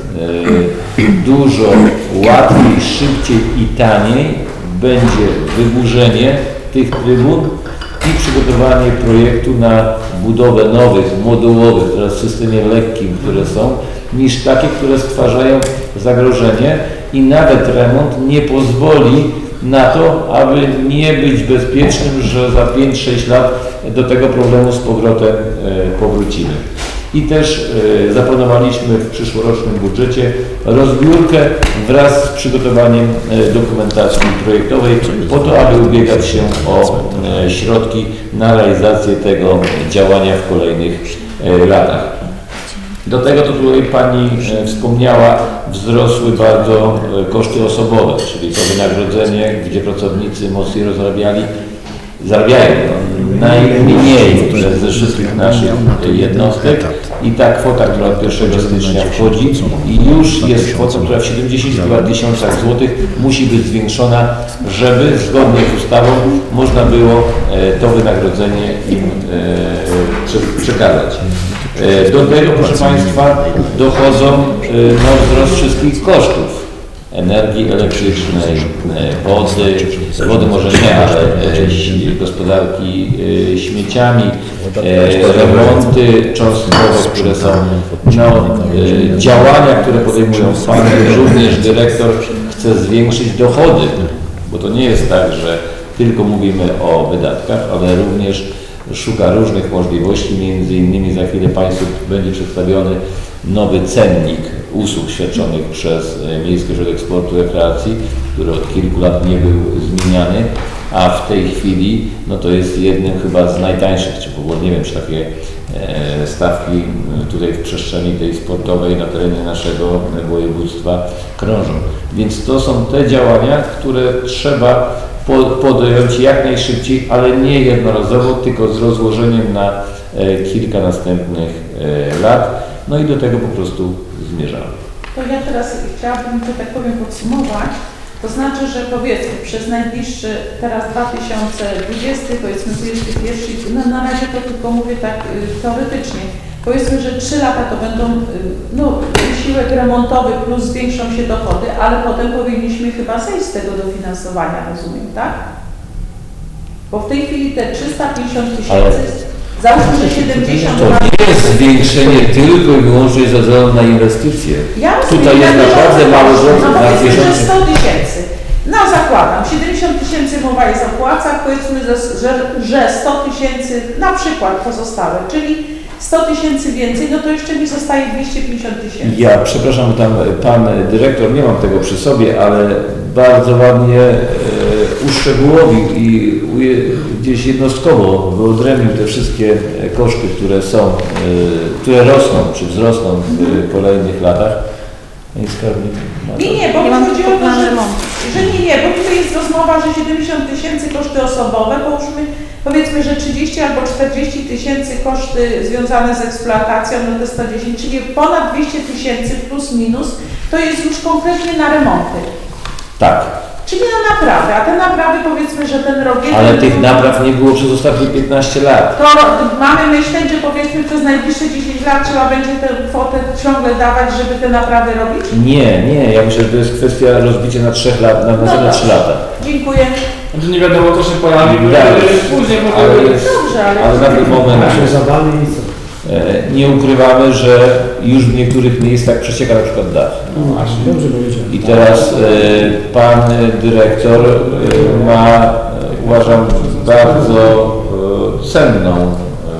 e, dużo łatwiej, szybciej i taniej będzie wyburzenie tych trybun i przygotowanie projektu na budowę nowych, modułowych, teraz w systemie lekkim, które są, niż takie, które stwarzają zagrożenie i nawet remont nie pozwoli na to, aby nie być bezpiecznym, że za pięć sześć lat do tego problemu z powrotem e, powrócimy. I też e, zaplanowaliśmy w przyszłorocznym budżecie rozbiórkę wraz z przygotowaniem e, dokumentacji projektowej po to, aby ubiegać się o e, środki na realizację tego działania w kolejnych e, latach. Do tego to tutaj Pani e, wspomniała, wzrosły bardzo e, koszty osobowe, czyli to wynagrodzenie, gdzie pracownicy MOSIR-u zarabiali zarabiają no, najmniej ze wszystkich naszych jednostek i ta kwota, która od pierwszego stycznia wchodzi i już jest kwota, która w siedemdziesięciu tysiącach złotych musi być zwiększona, żeby zgodnie z ustawą można było to wynagrodzenie im przekazać. Do tego, proszę Państwa, dochodzą no, wzrost wszystkich kosztów. Energii elektrycznej, wody, wody może nie, ale gospodarki śmieciami, remonty cząstkowe, które są, no, działania, które podejmują Pan, również dyrektor chce zwiększyć dochody, bo to nie jest tak, że tylko mówimy o wydatkach, ale również szuka różnych możliwości, między innymi za chwilę Państwu będzie przedstawiony nowy cennik usług świadczonych przez Miejski Ośrodek Sportu i Rekreacji, który od kilku lat nie był zmieniany, a w tej chwili no to jest jednym chyba z najtańszych, czy w ogóle nie wiem, czy takie e, stawki tutaj w przestrzeni tej sportowej na terenie naszego województwa krążą. Więc to są te działania, które trzeba podjąć jak najszybciej, ale nie jednorazowo, tylko z rozłożeniem na e, kilka następnych e, lat. No i do tego po prostu zmierzamy. To ja teraz chciałabym, że tak powiem, podsumować. To znaczy, że powiedzmy przez najbliższy teraz dwa tysiące dwudziesty, powiedzmy dwudziesty pierwszy, no na razie to tylko mówię tak y, teoretycznie. Powiedzmy, że trzy lata to będą y, no, wysiłek remontowy plus zwiększą się dochody, ale potem powinniśmy chyba zejść z tego dofinansowania, rozumiem, tak? Bo w tej chwili te trzysta pięćdziesiąt tysięcy, załóżmy, że siedemdziesiąt. To nie jest zwiększenie tylko i wyłącznie ze względu na inwestycje. Ja Tutaj jest naprawdę mało rzeczy no, na powiedzmy, że bieżąco. sto tysięcy. No zakładam, siedemdziesiąt tysięcy mowa jest o płacach, powiedzmy, że, że sto tysięcy na przykład pozostałe, czyli sto tysięcy więcej, no to jeszcze mi zostaje dwieście pięćdziesiąt tysięcy. Ja przepraszam, tam Pan Dyrektor, nie mam tego przy sobie, ale bardzo ładnie e, uszczegółowił i uje, gdzieś jednostkowo wyodrębnił te wszystkie koszty, które są, e, które rosną czy wzrosną w kolejnych latach. Panie Skarbnik, ma to? Nie, nie, bo Nie mi mam chodziło tylko o to, że, remont. że nie, nie, bo tutaj jest rozmowa, że siedemdziesiąt tysięcy koszty osobowe, połóżmy, powiedzmy, że trzydzieści albo czterdzieści tysięcy koszty związane z eksploatacją, no to sto dziesięć, czyli ponad dwieście tysięcy plus minus, to jest już konkretnie na remonty. Tak. Czyli na naprawy, a te naprawy powiedzmy, że ten rok jeden... Ale tych napraw nie było przez ostatnie piętnaście lat. To mamy myśleć, że powiedzmy przez najbliższe dziesięć lat trzeba będzie tę kwotę ciągle dawać, żeby te naprawy robić? Nie, nie, ja myślę, że to jest kwestia rozbicia na trzech lat, na następne No trzy lata. Dziękuję. Znaczy nie wiadomo, co się pojawi, bo Tak. później Ale, potem... Dobrze, ale... ale na ten moment się zadali i co? e, nie ukrywamy, że już w niektórych miejscach przecieka na przykład dach. No właśnie, dobrze powiedziałem. I teraz e, Pan Dyrektor e, ma, e, uważam, bardzo e, cenną e,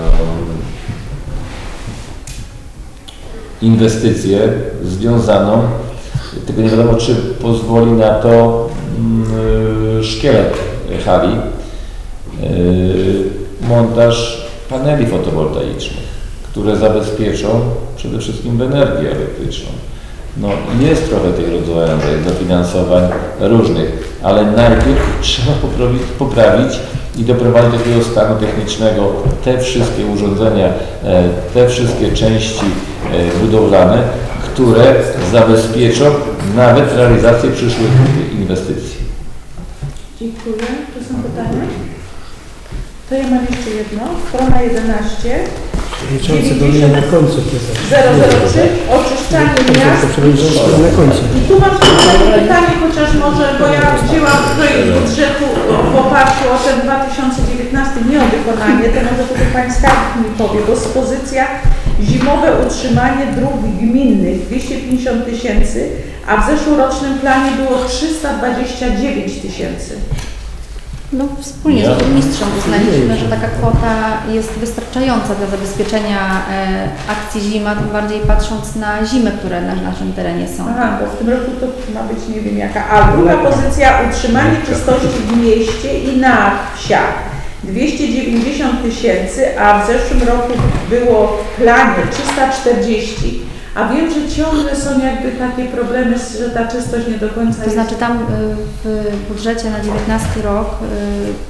inwestycję związaną, tylko nie wiadomo, czy pozwoli na to mm, szkielet hali, e, montaż paneli fotowoltaicznych, które zabezpieczą przede wszystkim energię elektryczną. No jest trochę tych rozwiązań, dofinansowań różnych, ale najpierw trzeba poprawić, poprawić i doprowadzić do takiego stanu technicznego te wszystkie urządzenia, te wszystkie części budowlane, które zabezpieczą nawet realizację przyszłych inwestycji. Dziękuję. To są pytania? To ja mam jeszcze jedno. Strona jedenaście. Przewodniczący do mnie na końcu pytać. zero zero trzy. Oczyszczanie miast. Przewodniczący na końcu. I tu mam takie pytanie, chociaż może, bo ja wzięłam projekt budżetu w oparciu o ten dwa tysiące dziewiętnasty, nie o wykonanie, to może tutaj Pani Skarbnik mi powie, bo z pozycja zimowe utrzymanie dróg gminnych dwieście pięćdziesiąt tysięcy, a w zeszłorocznym planie było trzysta dwadzieścia dziewięć tysięcy. No wspólnie z burmistrzem uznaliśmy, że taka kwota jest wystarczająca dla zabezpieczenia e, akcji zima, tym bardziej patrząc na zimę, które na naszym terenie są. Aha, bo w tym roku to ma być nie wiem jaka. A druga pozycja utrzymanie czystości w mieście i na wsiach. dwieście dziewięćdziesiąt tysięcy, a w zeszłym roku było w planie trzysta czterdzieści. A wiem, że ciągle są jakby takie problemy, że ta czystość nie do końca To jest. znaczy tam y, w budżecie na dziewiętnasty rok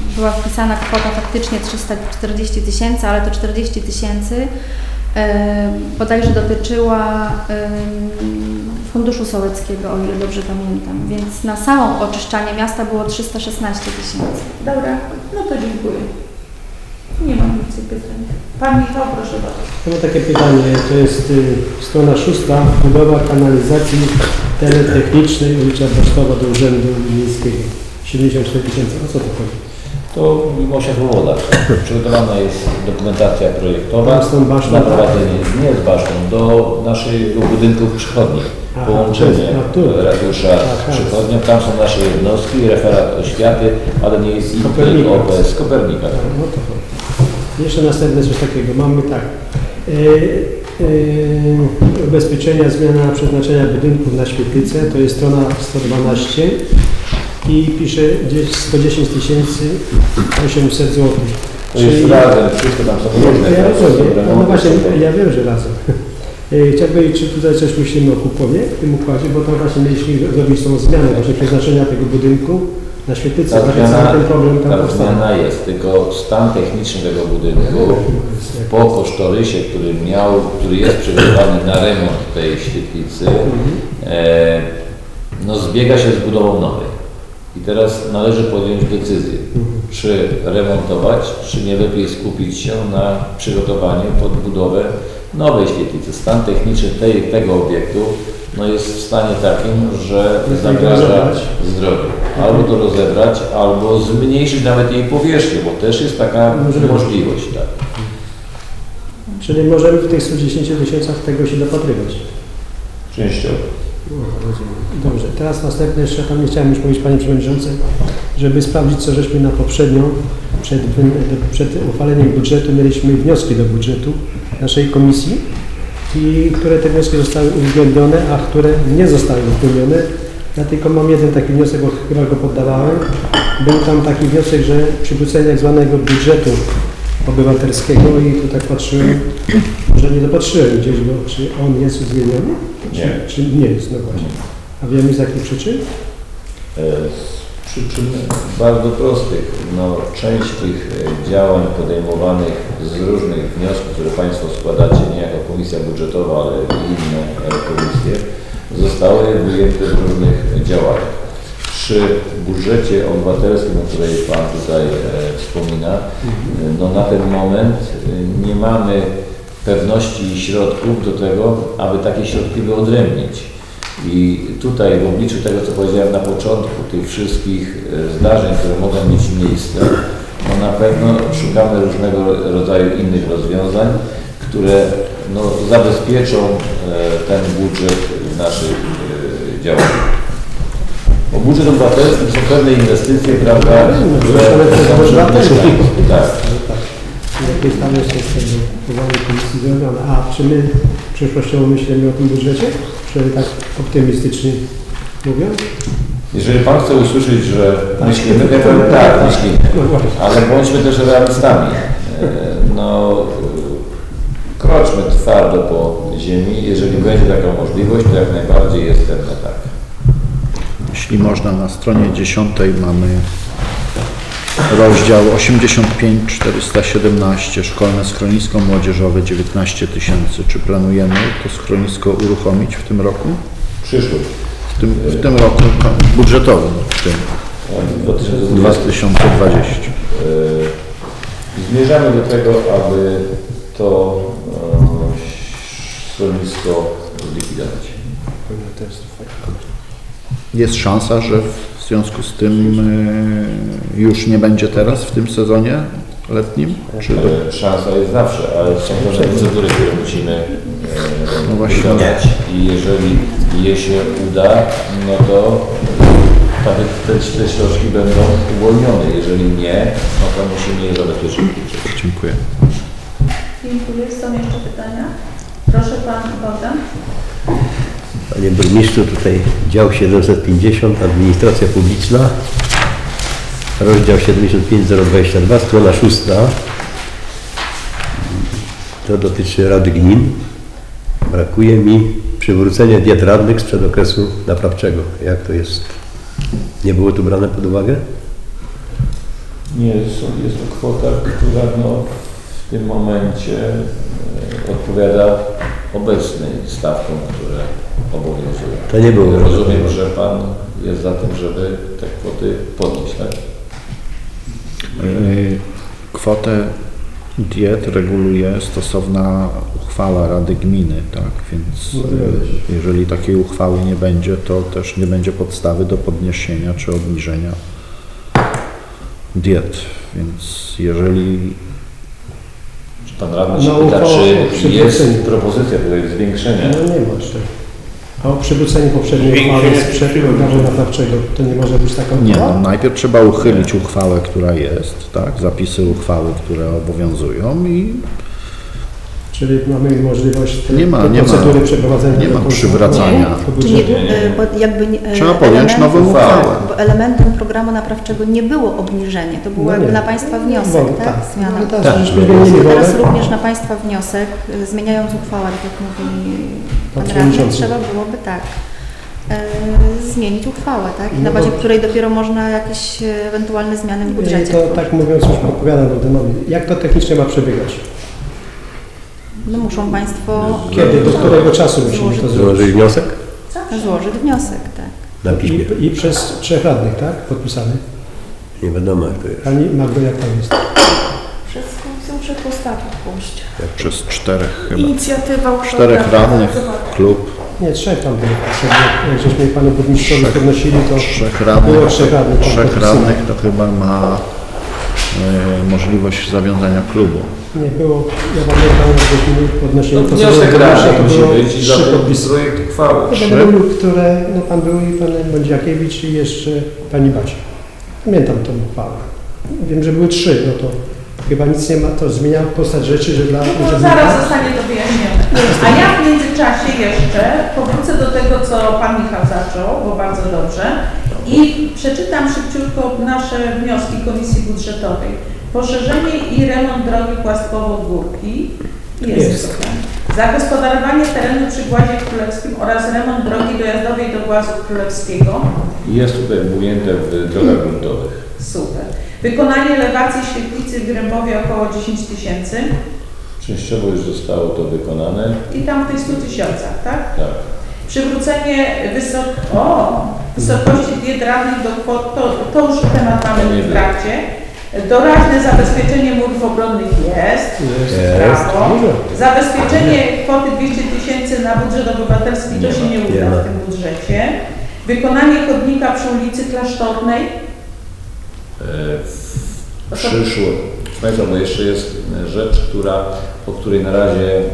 była wpisana kwota faktycznie trzysta czterdzieści tysięcy, ale to czterdzieści tysięcy bodajże dotyczyła Funduszu Sołeckiego, o ile dobrze pamiętam, więc na samo oczyszczanie miasta było trzysta szesnaście tysięcy. Dobra, no to dziękuję. Nie mam więcej pytań. Pan Michał, proszę bardzo. Ja mam takie pytanie, to jest y, strona szósta, budowa kanalizacji teletechnicznej ulica Basztowa do Urzędu Miejskiego. siedemdziesiąt cztery tysiące, o co to chodzi? To Mosia Wołoda. Przygotowana jest dokumentacja projektowa Tam z tą basztą, na prowadzenie, nie z basztą, do naszego budynku w przychodni. Aha, Połączenie a tu. ratusza Aha. z przychodnią, tam są nasze jednostki, referat oświaty, ale nie jest ich Kopernika. O P S Kopernika. No to chodzi. Jeszcze następne coś takiego. Mamy tak. Yy, yy, ubezpieczenia, zmiana przeznaczenia budynków na świetlice, to jest strona sto dwanaście i pisze gdzieś sto dziesięć tysięcy osiemset złotych. To jest razem, wszystko tam są różne. Ja tam są rozumiem, remonty, no właśnie, są- ja wiem, że razem. Yy, Chciałbym wiedzieć, czy tutaj coś myślimy o Kupowie w tym układzie, bo tam właśnie mieliśmy zrobić tą zmianę właśnie przeznaczenia tego budynku na świetlicę. Ta Właśnie zmiana, cały ten problem tam ta powstał. zmiana jest, tylko stan techniczny tego budynku po kosztorysie, który miał, który jest przygotowany na remont tej świetlicy, e, no zbiega się z budową nowej. I teraz należy podjąć decyzję, czy remontować, czy nie lepiej skupić się na przygotowaniu pod budowę nowej świetlicy. Stan techniczny tej, tego obiektu no jest w stanie takim, że zagraża zdrowiu. Albo to rozebrać, albo zmniejszyć nawet jej powierzchnię, bo też jest taka możliwość. Tak. Czyli możemy w tych stu dziesięciu tysiącach tego się dopatrywać. Częściowo. No, rozumiem. Dobrze, teraz następne jeszcze, tam nie chciałem już powiedzieć Panie Przewodniczący, żeby sprawdzić, co żeśmy na poprzednią, przed, przed uchwaleniem budżetu, mieliśmy wnioski do budżetu naszej komisji, i które te wnioski zostały uwzględnione, a które nie zostały uwzględnione. Ja tylko mam jeden taki wniosek, bo chyba go poddawałem. Był tam taki wniosek, że przywrócenie tak zwanego budżetu obywatelskiego i tu tak patrzyłem, może nie dopatrzyłem gdzieś go, czy on jest uwzględniony? Nie. Czy, czy nie jest, no właśnie. A wiemy z jakich przyczyn? E, Z przyczyn bardzo prostych. No, część tych e, działań podejmowanych z różnych wniosków, które Państwo składacie, nie jako Komisja Budżetowa, ale i inne e, komisje, zostały wyjęte z różnych działań. Przy budżecie obywatelskim, o której Pan tutaj e, wspomina, e, no na ten moment e, nie mamy pewności środków do tego, aby takie środki wyodrębnić. I tutaj w obliczu tego, co powiedziałem na początku, tych wszystkich e, zdarzeń, które mogą mieć miejsce, no na pewno szukamy różnego rodzaju innych rozwiązań, które no, zabezpieczą e, ten budżet w naszych e, działaniach. Bo budżet obywatelski to są pewne inwestycje, prawda, które są tak. Jakie tam jest z tego uwagi komisji związane? A czy my przyszłościowo myślimy o tym budżecie? Czy tak optymistycznie mówiąc? Jeżeli Pan chce usłyszeć, że Tak. myślimy, to ja powiem tak, myślimy, No właśnie. ale bądźmy też realistami. E, No, kroczmy twardo po ziemi. Jeżeli będzie taka możliwość, to jak najbardziej jestem na tak. Jeśli można, na stronie dziesiątej mamy rozdział osiemdziesiąt pięć czterysta siedemnaście, szkolne schronisko młodzieżowe dziewiętnaście tysięcy. Czy planujemy to schronisko uruchomić w tym roku? Przyszły. W tym, w tym roku budżetowym, w tym dwa tysiące dwa dwudziesty. tysiące dwudziestym. E, Zmierzamy do tego, aby to e, schronisko zlikwidować. Jest szansa, że w związku z tym e, już nie będzie teraz w tym sezonie letnim? Czy do... E, Szansa jest zawsze, ale są pewne procedury, które musimy e, No właśnie. wykonać i jeżeli je się uda, no to te, te, te środki będą uwolnione. Jeżeli nie, no to musimy je zabezpieczyć. Dziękuję. Dziękuję. Są jeszcze pytania? Proszę Pan Bogdan. Panie Burmistrzu, tutaj dział siedemset pięćdziesiąt, administracja publiczna, rozdział siedemdziesiąt pięć zero dwadzieścia dwa, strona szósta. To dotyczy Rady Gmin. Brakuje mi przywrócenia diet radnych sprzed okresu naprawczego. Jak to jest? Nie było tu brane pod uwagę? Nie, jest, jest to kwota, która no, w tym momencie e, odpowiada obecnej stawkom, które obowiązują. To nie było. Rozumiem, że Pan jest za tym, żeby te kwoty podnieść, tak? Yy, Kwotę diet reguluje stosowna uchwała Rady Gminy, tak? Więc yy, jeżeli takiej uchwały nie będzie, to też nie będzie podstawy do podniesienia czy obniżenia diet. Więc jeżeli Czy Pan Radny się No, pyta, uchwała o czy przywróceniu. jest propozycja tutaj zwiększenia? No nie ma jeszcze. A o przywróceniu poprzedniej uchwały sprzed programu naprawczego, to nie może być taka nie, uchwała? no najpierw trzeba uchylić uchwałę, która jest, tak? Zapisy uchwały, które obowiązują i Czyli mamy możliwość te, Nie ma, te nie ma- procedury przeprowadzenia nie do ma końca przywracania. do Czy nie, budżetu. e, bo jakby nie, e, Trzeba podjąć elementem- nową uchwałę. tak, bo elementem programu naprawczego nie było obniżenie, to było No jakby nie. na Państwa wniosek, Wolę, tak? tak. Zmiana. No teraz Tak. żeśmy zmienili wolę. Teraz również na Państwa wniosek, e, zmieniając uchwałę, tak jak mówi Pan Pan Radny, Przewodniczący. trzeba byłoby tak e, zmienić uchwałę, tak? No Na bazie bo- której dopiero można jakieś e, ewentualne zmiany w I budżecie. to tak mówiąc już odpowiadam do tematu. Jak to technicznie ma przebiegać? No muszą Państwo Kiedy, do którego czasu musimy to zrobić? Złożyć wniosek? złożyć wniosek, tak. Na piśmie. I, I przez trzech radnych, tak? Podpisany. Nie wiadomo jak to jest. Pani Magdo, jak tam jest? Przez komisję muszę postawić pójść. przez czterech chyba. Inicjatywa uchwała. Czterech radnych, klub, Nie, trzech tam było poprzednio. Jak żeśmy panu burmistrzowi podnosili, to trzech radnych, było trzech radnych. tam trzech podpisanych. radnych to chyba ma e, możliwość zawiązania klubu. Nie było, ja pamiętam, żeśmy podnosili No, procedurę wniosek burmistrza, Rady to musi było być i trzy za ten podpisy. projekt uchwały. To były, które, no pan był i pan Bądziakiewicz i jeszcze pani Bacia. Pamiętam tą uchwałę. Wiem, że były trzy, no to chyba nic nie ma, to zmienia postać rzeczy, że dla No urzędnika- zaraz zostanie to wyjaśnione. A ja w międzyczasie jeszcze powrócę do tego, co Pan Michał zaczął, bo bardzo dobrze, i przeczytam szybciutko nasze wnioski Komisji Budżetowej. Poszerzenie i remont drogi Płastkowo-Górki. Jest. Jest. Tutaj. Zagospodarowanie terenu przy Głazie Królewskim oraz remont drogi dojazdowej do Głazu Królewskiego. Jest tutaj ujęte w drogach gruntowych. Super. Wykonanie elewacji świetlicy w Grębowie około dziesięć tysięcy. Częściowo już zostało to wykonane. I tam w tych stu tysiącach, tak? Tak. Przywrócenie wysok... o, wysokości diet radnych do kwot, to, to już temat mamy w trakcie. Doraźne zabezpieczenie murów obronnych jest. Jest. Brawo. Dużo. Zabezpieczenie kwoty dwieście tysięcy na budżet obywatelski to Nie się ma. nie Nie uda ma. w tym budżecie. Wykonanie chodnika przy ulicy Klasztornej. E, w przyszło. Proszę Państwa, bo jeszcze jest rzecz, która, o której na razie e,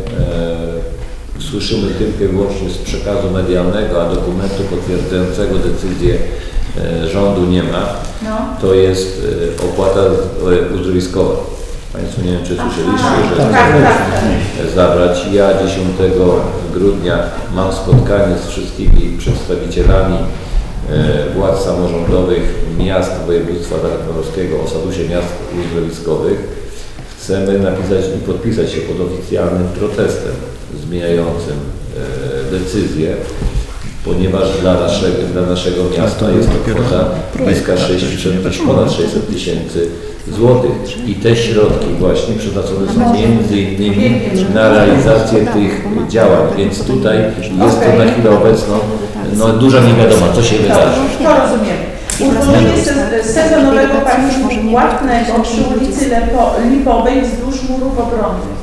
słyszymy tylko i wyłącznie z przekazu medialnego, a dokumentu potwierdzającego decyzję e, rządu nie ma. No. To jest e, opłata z- e, uzdrowiskowa. Państwo nie wiem, czy słyszeliście, że Tak, tak, tak. zabrać. Ja dziesiątego grudnia mam spotkanie z wszystkimi przedstawicielami e, władz samorządowych miast województwa zachodniopomorskiego o statusie miast uzdrowiskowych. Chcemy napisać i podpisać się pod oficjalnym protestem zmieniającym e, decyzję, ponieważ dla naszego, dla naszego miasta jest to kwota bliska sześćset, też ponad sześćset tysięcy złotych. I te środki właśnie przeznaczone są między innymi na realizację tych działań, więc tutaj jest to na chwilę obecną no, duża niewiadoma, co się wydarzy. To rozumiemy. Uruchomienie se- sezonowego parkingu płatnego przy ulicy Lepo, Lipowej wzdłuż murów obronnych.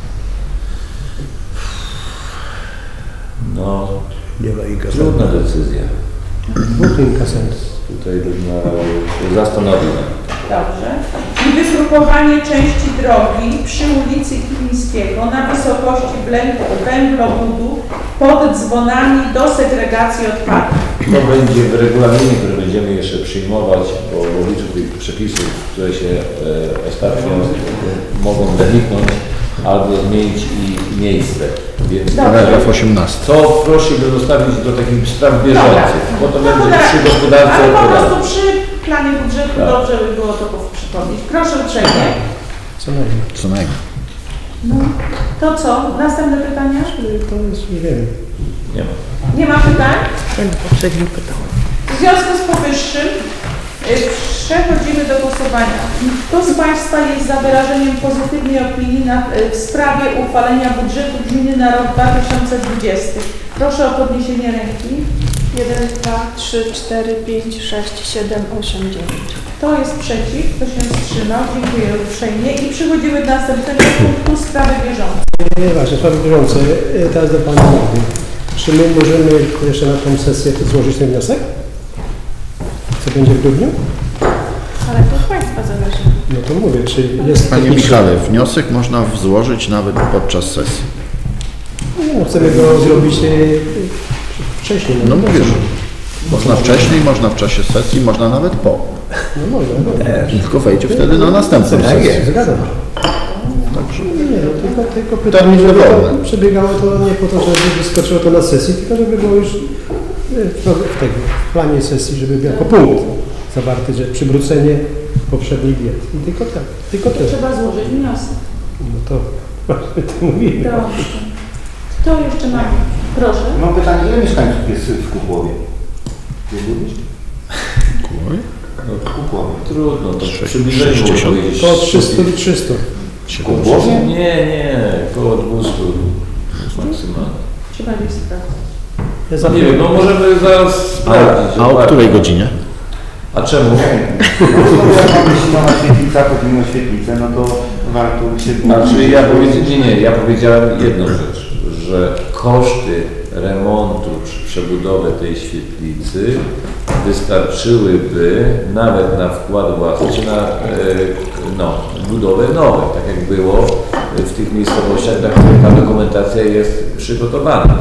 No, Nie ma i kasety. trudna decyzja. Dwóch inkasentów. Tutaj bym na- zastanowił. Dobrze. I wygrupowanie części drogi przy ulicy Kilińskiego na wysokości wlęg- węglowodu pod dzwonami do segregacji odpadów. To będzie w regulaminie, który będziemy jeszcze przyjmować, bo w obliczu tych przepisów, które się e, ostatnio e, mogą wyniknąć, albo zmienić ich miejsce. Więc Paragraf osiemnasty. to proszę by zostawić do takich spraw bieżących, bo to No będzie tak, przy gospodarce ale po odpowiadać. prostu przy planie budżetu Tak. dobrze by było to przypomnieć. Proszę uprzejmie. Co najmniej. Co najmniej. No. To co? Następne pytania? To jest, nie wiem. Nie ma. Nie ma pytań? Ten poprzednio pytał. W związku z powyższym Przechodzimy do głosowania. Kto z Państwa jest za wyrażeniem pozytywnej opinii na, w sprawie uchwalenia budżetu gminy na rok dwa tysiące dwudziesty? Proszę o podniesienie ręki. jeden, dwa, trzy, cztery, pięć, sześć, siedem, osiem, dziewięć. Kto jest przeciw? Kto się wstrzymał? Dziękuję uprzejmie. I przechodzimy do następnego punktu, sprawy bieżące. Nie, właśnie, sprawy bieżące. E, Teraz do Pana Magdy. Czy my możemy jeszcze na tą sesję złożyć ten wniosek? Co będzie w grudniu? Ale to od Państwa zależy. No to mówię, czy jest... Panie Michale, wniosek można złożyć nawet podczas sesji. Nie, no, chcemy go zrobić e, wcześniej. No mówię, że można wcześniej, można w czasie sesji, można nawet po. No może, no. Tylko wejdzie wtedy na następną sesję. Zgadzam się. Także Nie, no tylko, tylko pytanie, Termin żeby wyborny. to przebiegało to nie po to, żeby wyskoczyło to na sesji, tylko żeby było już w, w, tego, w planie sesji, żeby był jako punkt zawarty, że przywrócenie poprzednich diet. I tylko tak, tylko tyle. Trzeba złożyć wniosek. No to właśnie to mówimy. Proszę. Kto jeszcze ma? Proszę. Mam pytanie, ile mieszkańców jest w Kukłowie? Wiesz, burmistrz? Kuj. W Kukłowie. Trudno, to Sześć- przybliżenie sześćdziesiąt. powiedzieć. To trzysta, trzysta. Kukłowie? Nie, nie, około dwieście maksymalnie. Trzeba gdzieś sprawdzić. Ja No za nie wiem, no możemy zaraz A, sprawdzić. a o której godzinie? A czemu? Nie wiem. No to jak mamy silną świetlicę, podwójną świetlicę, no to warto się... Znaczy ja powiedziałem, nie, nie, ja powiedziałem jedną rzecz, że koszty remontu czy przebudowy tej świetlicy wystarczyłyby nawet na wkład własny, czy na e, no, budowę nowej, tak jak było w tych miejscowościach, dla których ta dokumentacja jest przygotowana.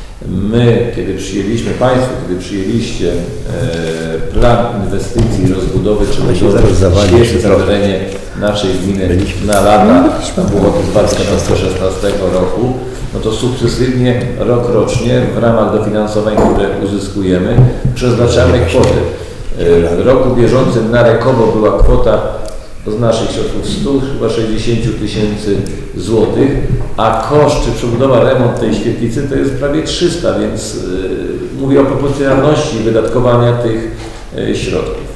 My, kiedy przyjęliśmy, Państwo, kiedy przyjęliście e, plan inwestycji, rozbudowy czy Ale się budowy zaraz zawali świetlic jeszcze na trochę. terenie naszej gminy na lata, to było to z dwa tysiące szesnastego roku, no to sukcesywnie, rok rocznie w ramach dofinansowań, które uzyskujemy, przeznaczamy kwoty. E, W roku bieżącym na Rekowo była kwota z naszych środków sto sześćdziesiąt tysięcy złotych, a koszt czy przebudowa, remont tej świetlicy to jest prawie trzysta, więc yy, mówię o proporcjonalności wydatkowania tych yy, środków.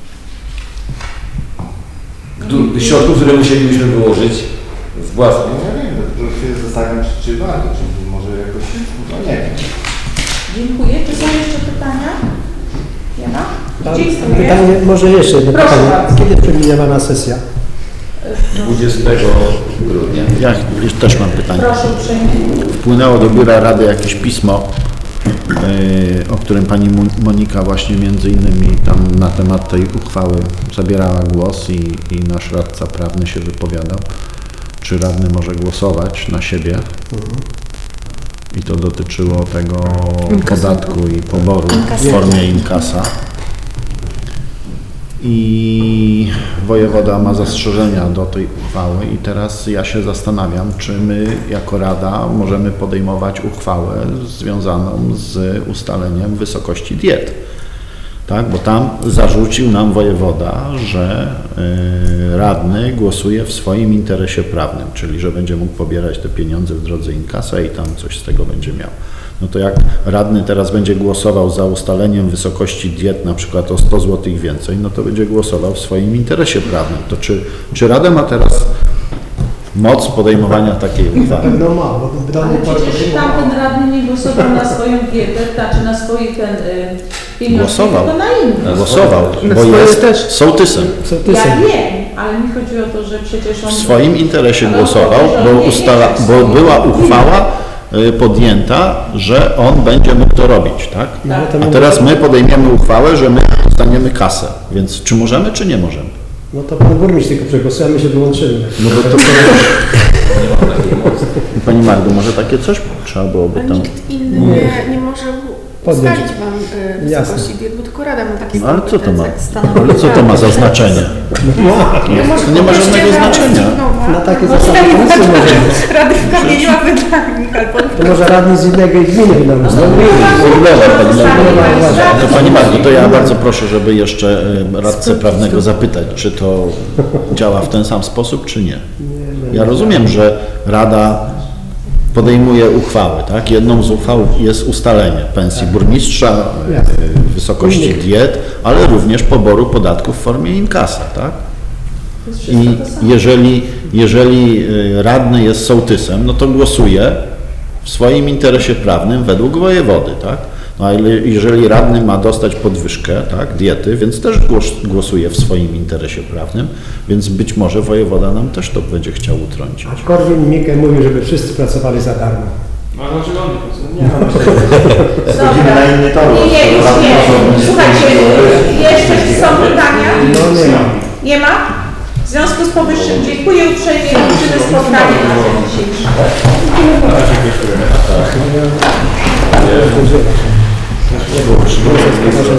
Du- środków, które musielibyśmy wyłożyć w własnym. No nie wiem, to się zastanawiam, czy, czy warto, czy może jakoś, no nie wiem. Dziękuję. Czy są jeszcze pytania? Nie ma? Tam Dziękuję. pytanie, może jeszcze jedno Proszę pytanie. bardzo. Kiedy jest przewidziana sesja? dwudziestego grudnia. Ja też mam pytanie. Proszę uprzejmie. Wpłynęło do Biura Rady jakieś pismo, yy, o którym pani Mo- Monika właśnie między innymi tam na temat tej uchwały zabierała głos i, i nasz radca prawny się wypowiadał. Czy radny może głosować na siebie? I to dotyczyło tego podatku i poboru w formie inkasa. I wojewoda ma zastrzeżenia do tej uchwały i teraz ja się zastanawiam, czy my jako Rada możemy podejmować uchwałę związaną z ustaleniem wysokości diet. Tak, bo tam zarzucił nam wojewoda, że y, radny głosuje w swoim interesie prawnym, czyli że będzie mógł pobierać te pieniądze w drodze inkasa i tam coś z tego będzie miał. No to jak radny teraz będzie głosował za ustaleniem wysokości diet na przykład o sto złotych więcej, no to będzie głosował w swoim interesie prawnym. To czy, czy Rada ma teraz moc podejmowania takiej Na uchwały? pewno ma, bo wydano Ale parę przecież tamten radny nie głosował na swoją dietę, znaczy na swoje ten y, pieniądze, Głosował. tylko na inne. Głosował, bo jest sołtysem. Ja wiem, ale mi chodzi o to, że przecież on... W swoim interesie Ale głosował, on bo, nie- nie ustala, jest w bo swoim. była uchwała y, podjęta, że on będzie mógł to robić, tak? No, ale to A mówię- teraz my podejmiemy uchwałę, że my dostaniemy kasę. Więc czy możemy, czy nie możemy? No to pan burmistrz tylko przegłosuje, a my się wyłączymy. No bo to Nie mam takiej mocy. Pani Magdo, może takie coś trzeba byłoby A tam... nikt inny nie, nie może Podjąć. ustalić Wam y, Jasne. wysokości diet, bo tylko Rada ma takie No, ale co to ma? kompetencje. Ale co to ma za znaczenie? To nie ma żadnego znaczenia. Na takie No, zasady tak, komisji tak, może. Rady w kamieniu, a wydali, Michał. To może radni z innego gminy nam No, to Pani Magdo, to ja bardzo proszę, żeby jeszcze y, radcę prawnego zapytać, czy to działa w ten sam sposób, czy nie. Ja rozumiem, że Rada podejmuje uchwały, tak? Jedną z uchwał jest ustalenie pensji burmistrza, Jasne. y, wysokości diet, ale również poboru podatków w formie inkasa, tak? To jest wszystko I to samo. jeżeli, jeżeli y, radny jest sołtysem, no to głosuje w swoim interesie prawnym według wojewody, tak? No a ile- jeżeli radny ma dostać podwyżkę, tak, diety, więc też głos, głosuje w swoim interesie prawnym, więc być może wojewoda nam też to będzie chciał utrącić. A Korwin-Mikke mówił, żeby wszyscy pracowali za darmo. No dlaczego on nie pracuje? Nie, no myślę, że schodzimy na inny tor. Nie, nie, już nie. Słuchajcie, jeszcze są pytania? No nie ma. Nie ma? W związku z powyższym dziękuję uprzejmie, kończymy spotkanie nasze dzisiejsze. Nie,